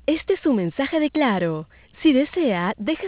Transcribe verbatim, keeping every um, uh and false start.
Este es un mensaje de Claro. Si desea, deje